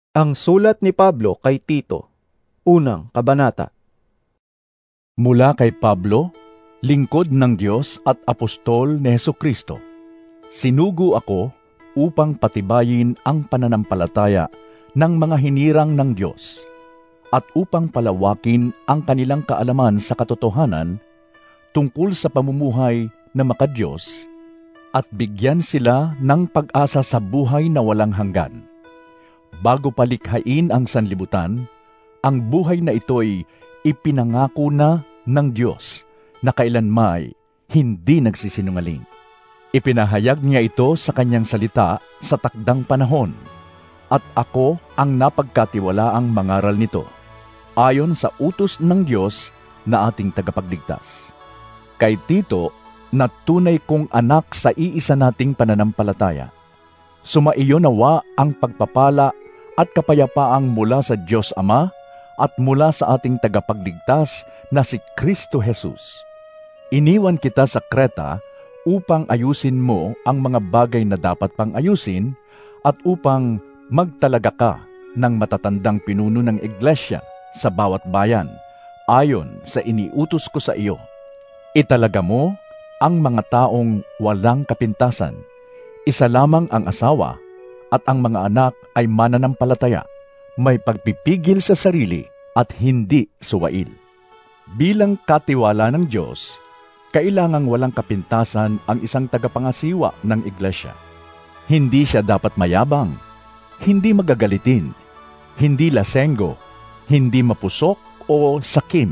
Ang sulat ni Pablo kay Tito, unang kabanata. Mula kay Pablo, lingkod ng Diyos at apostol ni Hesukristo. Sinugo ako upang patibayin ang pananampalataya ng mga hinirang ng Diyos at upang palawakin ang kanilang kaalaman sa katotohanan tungkol sa pamumuhay na makadiyos at bigyan sila ng pag-asa sa buhay na walang hanggan. Bago palikhain ang sanlibutan, ang buhay na ito'y ipinangako na ng Diyos na kailanmay hindi nagsisinungaling. Ipinahayag niya ito sa kanyang salita sa takdang panahon, at ako ang napagkatiwalaang mangaral nito, ayon sa utos ng Diyos na ating tagapagligtas. Kay Tito, na tunay kong anak sa iisa nating pananampalataya, sumaiyo nawa ang pagpapala at kapayapaang mula sa Diyos Ama at mula sa ating tagapagligtas na si Kristo Jesus. Iniwan kita sa Kreta upang ayusin mo ang mga bagay na dapat pang ayusin at upang magtalaga ka ng matatandang pinuno ng iglesia sa bawat bayan, ayon sa iniutos ko sa iyo. Italaga mo ang mga taong walang kapintasan, isa lamang ang asawa, at ang mga anak ay mananampalataya, may pagpipigil sa sarili at hindi suwail. Bilang katiwala ng Diyos, kailangang walang kapintasan ang isang tagapangasiwa ng iglesia. Hindi siya dapat mayabang, hindi magagalitin, hindi lasenggo, hindi mapusok o sakim.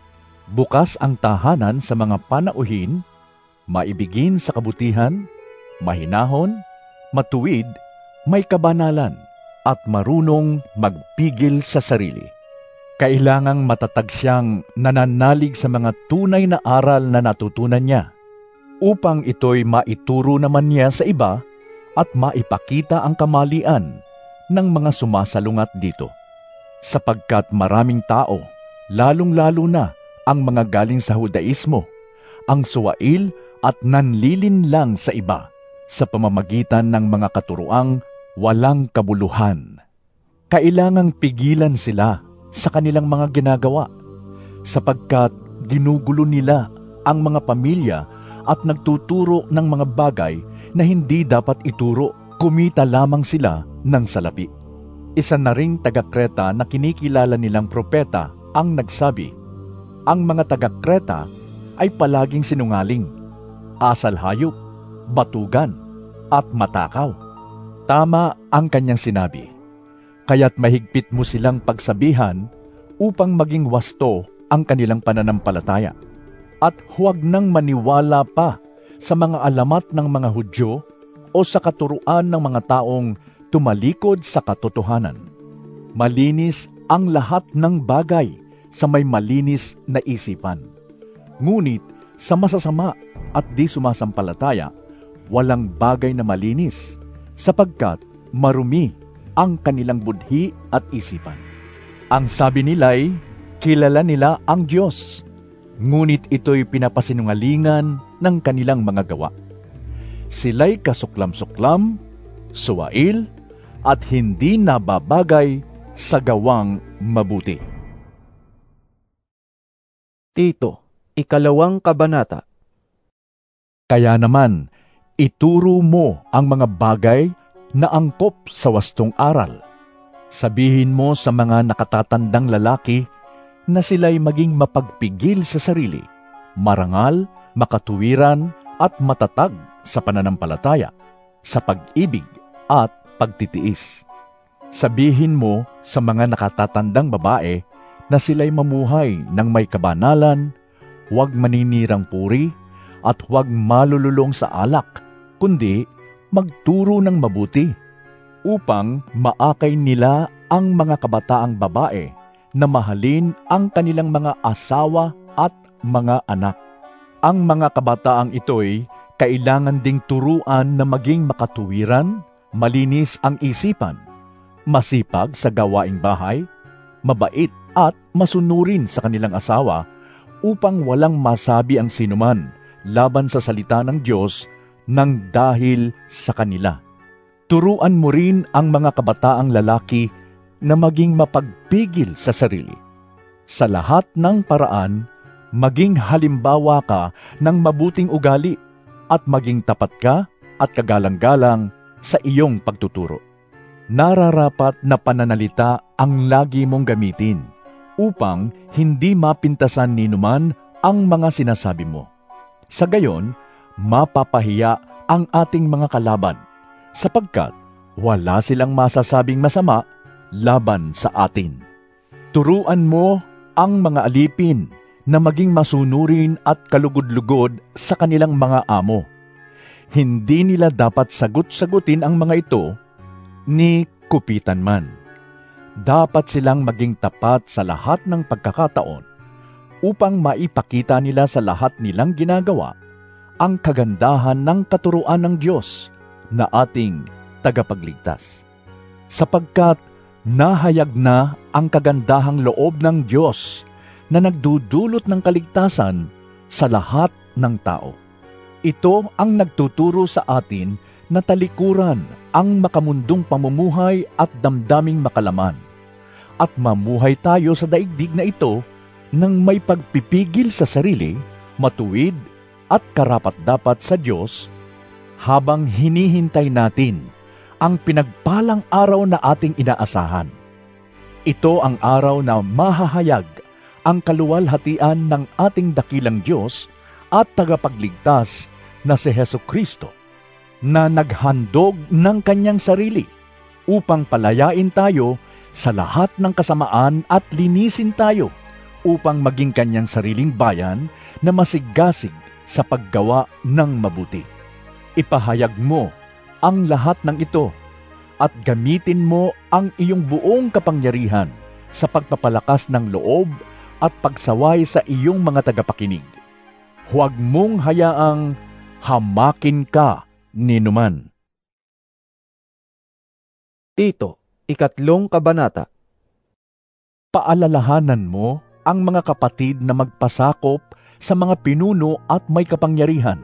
Bukas ang tahanan sa mga panauhin, maibigin sa kabutihan, mahinahon, matuwid, may kabanalan, at marunong magpigil sa sarili. Kailangang matatag siyang nananalig sa mga tunay na aral na natutunan niya, upang ito'y maituro naman niya sa iba at maipakita ang kamalian ng mga sumasalungat dito. Sapagkat maraming tao, lalong-lalo na ang mga galing sa Hudaismo, ang suwail at nanlilinlang sa iba sa pamamagitan ng mga katuroang walang kabuluhan. Kailangang pigilan sila sa kanilang mga ginagawa, sapagkat ginugulo nila ang mga pamilya at nagtuturo ng mga bagay na hindi dapat ituro, kumita lamang sila ng salapi. Isa na ring taga-Kreta na kinikilala nilang propeta ang nagsabi, ang mga taga-Kreta ay palaging sinungaling, asal hayop, batugan, at matakaw. Tama ang kanyang sinabi, kaya't mahigpit mo silang pagsabihan upang maging wasto ang kanilang pananampalataya. At huwag nang maniwala pa sa mga alamat ng mga Hudyo o sa katuruan ng mga taong tumalikod sa katotohanan. Malinis ang lahat ng bagay sa may malinis na isipan. Ngunit sa masasama at di sumasampalataya, walang bagay na malinis, sapagkat marumi ang kanilang budhi at isipan. Ang sabi nila'y kilala nila ang Diyos, ngunit ito'y pinapasinungalingan ng kanilang mga gawa. Sila'y kasuklam-suklam, suwail, at hindi nababagay sa gawang mabuti. Tito, ikalawang kabanata. Kaya naman, ituro mo ang mga bagay na angkop sa wastong aral. Sabihin mo sa mga nakatatandang lalaki na sila'y maging mapagpigil sa sarili, marangal, makatuwiran, at matatag sa pananampalataya, sa pag-ibig at pagtitiis. Sabihin mo sa mga nakatatandang babae na sila'y mamuhay ng may kabanalan, huwag maninirang puri, at huwag malululong sa alak, kundi magturo ng mabuti, upang maakay nila ang mga kabataang babae na mahalin ang kanilang mga asawa at mga anak. Ang mga kabataang ito'y kailangan ding turuan na maging makatuwiran, malinis ang isipan, masipag sa gawaing bahay, mabait at masunurin sa kanilang asawa, upang walang masabi ang sinuman laban sa salita ng Diyos nang dahil sa kanila. Turuan mo rin ang mga kabataang lalaki na maging mapagpigil sa sarili. Sa lahat ng paraan, maging halimbawa ka ng mabuting ugali at maging tapat ka at kagalang-galang sa iyong pagtuturo. Nararapat na pananalita ang lagi mong gamitin upang hindi mapintasan ni numan ang mga sinasabi mo. Sa gayon, mapapahiya ang ating mga kalaban, sapagkat wala silang masasabing masama laban sa atin. Turuan mo ang mga alipin na maging masunurin at kalugod-lugod sa kanilang mga amo. Hindi nila dapat sagot-sagutin ang mga ito ni kupitan man. Dapat silang maging tapat sa lahat ng pagkakataon upang maipakita nila sa lahat nilang ginagawa ang kagandahan ng katuruan ng Diyos na ating tagapagligtas. Sapagkat nahayag na ang kagandahang loob ng Diyos na nagdudulot ng kaligtasan sa lahat ng tao. Ito ang nagtuturo sa atin na talikuran ang makamundong pamumuhay at damdaming makalaman, at mamuhay tayo sa daigdig na ito nang may pagpipigil sa sarili, matuwid at karapat-dapat sa Diyos, habang hinihintay natin ang pinagpalang araw na ating inaasahan. Ito ang araw na mahahayag ang kaluwalhatian ng ating dakilang Diyos at tagapagligtas na si Jesucristo, na naghandog ng kanyang sarili upang palayain tayo sa lahat ng kasamaan at linisin tayo upang maging kanyang sariling bayan na masigasig sa paggawa ng mabuti. Ipahayag mo ang lahat ng ito at gamitin mo ang iyong buong kapangyarihan sa pagpapalakas ng loob at pagsaway sa iyong mga tagapakinig. Huwag mong hayaang hamakin ka ni numan. Tito, 3 kabanata. Paalalahanan mo ang mga kapatid na magpasakop sa mga pinuno at may kapangyarihan.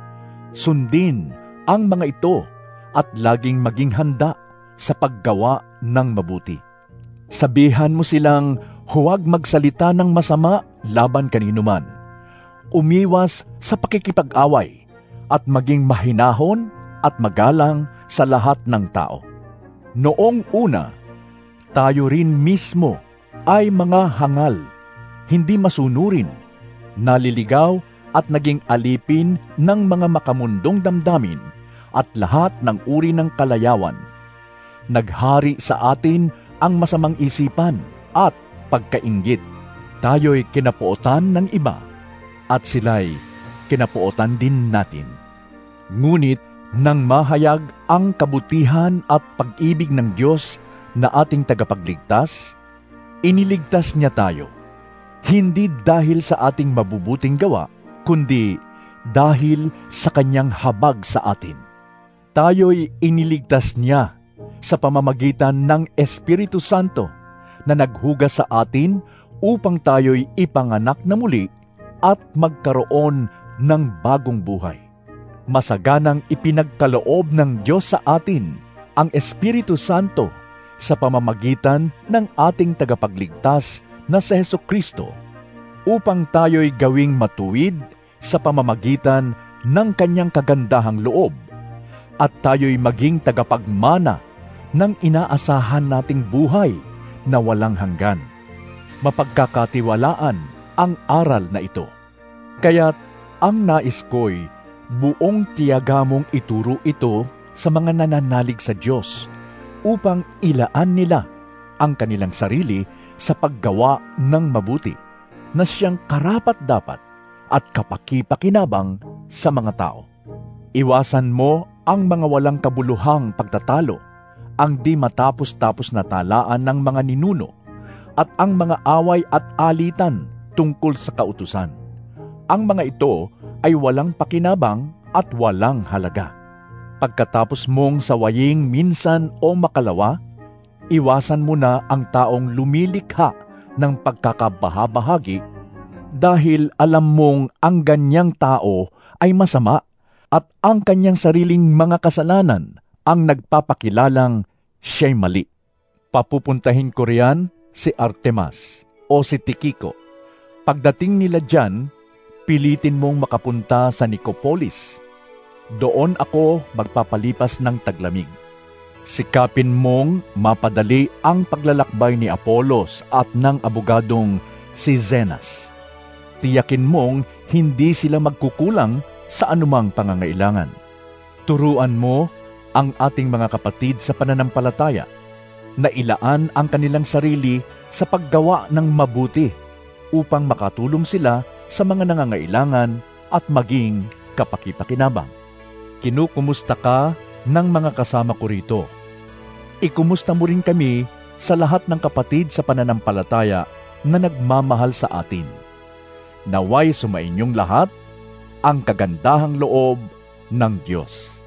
Sundin ang mga ito at laging maging handa sa paggawa ng mabuti. Sabihan mo silang huwag magsalita ng masama laban kaninuman. Umiwas sa pakikipag-away at maging mahinahon at magalang sa lahat ng tao. Noong una, tayo rin mismo ay mga hangal, hindi masunurin, naliligaw at naging alipin ng mga makamundong damdamin at lahat ng uri ng kalayawan. Naghari sa atin ang masamang isipan at pagkainggit. Tayo'y kinapuotan ng iba at sila'y kinapuotan din natin. Ngunit nang mahayag ang kabutihan at pag-ibig ng Diyos na ating tagapagligtas, iniligtas niya tayo. Hindi dahil sa ating mabubuting gawa, kundi dahil sa kanyang habag sa atin. Tayo'y iniligtas niya sa pamamagitan ng Espiritu Santo na naghugas sa atin upang tayo'y ipanganak na muli at magkaroon ng bagong buhay. Masaganang ipinagkaloob ng Diyos sa atin ang Espiritu Santo sa pamamagitan ng ating tagapagligtas na si Jesucristo upang tayo'y gawing matuwid sa pamamagitan ng kanyang kagandahang loob at tayo'y maging tagapagmana ng inaasahan nating buhay na walang hanggan. Mapagkakatiwalaan ang aral na ito. Kaya't ang nais ko'y buong tiyaga mong ituro ito sa mga nananalig sa Diyos upang ilaan nila ang kanilang sarili sa paggawa ng mabuti na siyang karapat-dapat at kapaki-pakinabang sa mga tao. Iwasan mo ang mga walang kabuluhang pagtatalo, ang di matapos-tapos na talaan ng mga ninuno, at ang mga away at alitan tungkol sa kautusan. Ang mga ito ay walang pakinabang at walang halaga. Pagkatapos mong sawayin minsan o makalawa, iwasan mo na ang taong lumilikha ng pagkakabahabahagi dahil alam mong ang ganyang tao ay masama at ang kanyang sariling mga kasalanan ang nagpapakilalang siya'y mali. Papupuntahin ko riyan si Artemas o si Tikiko. Pagdating nila dyan, pilitin mong makapunta sa Nicopolis. Doon ako magpapalipas ng taglamig. Sikapin mong mapadali ang paglalakbay ni Apolos at ng abogadong si Zenas. Tiyakin mong hindi sila magkukulang sa anumang pangangailangan. Turuan mo ang ating mga kapatid sa pananampalataya na ilaan ang kanilang sarili sa paggawa ng mabuti upang makatulong sila sa mga nangangailangan at maging kapaki-pakinabang. Kinukumusta ka ng mga kasama ko rito. Ikumusta mo rin kami sa lahat ng kapatid sa pananampalataya na nagmamahal sa atin. Naway sumainyong lahat ang kagandahang loob ng Diyos.